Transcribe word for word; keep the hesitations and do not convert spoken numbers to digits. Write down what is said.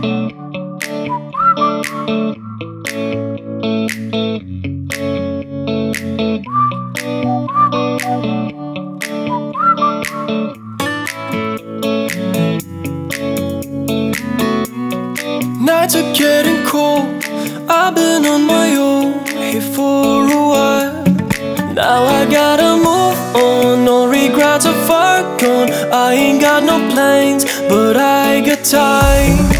Nights are getting cold, I've been on my own here for a while. Now I gotta move on, no regrets are far gone. I ain't got no plans, but I got time.